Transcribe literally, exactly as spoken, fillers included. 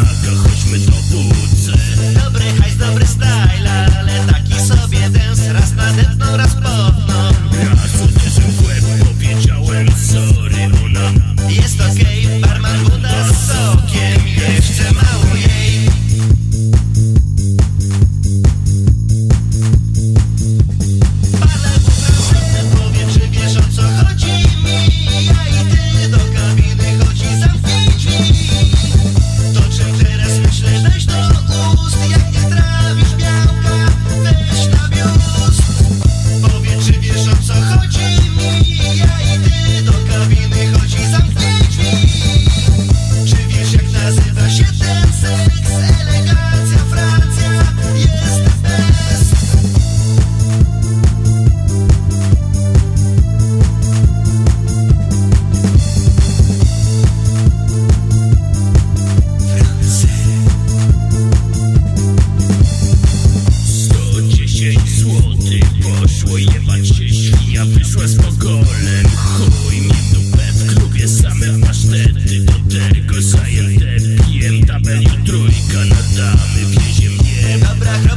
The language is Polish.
znaka, chodźmy do wódce. Dobry hajs, dobry style, ale taki sobie dance. Raz nadepną, raz potną. Raz uderzę w łeb, powiedziałem sorry, ona Jest okej, okay, barman woda z sokiem. Jeszcze mało jej. Palę mu frasę, powie czy wiesz o co chodzi mi. Ja i ty do kabiny chodzi, zamknij drzwi. To czym teraz myślę, weź do ust. Jak nie trawisz białka, weź na biust. Powie czy wiesz o co chodzi mi. Ja i ty do kabiny chodzi, zamknij drzwi. Czy wiesz jak nazywa się ten seks? Elegancja, Francja, jest best. sto dziesięć złotych poszło, jebać się świnia, wyszła z pogolem. Chuj mi w dupę, w klubie same pasztety, do tego zajęte B M W trójka na damy, wiezie mnie. Dobra,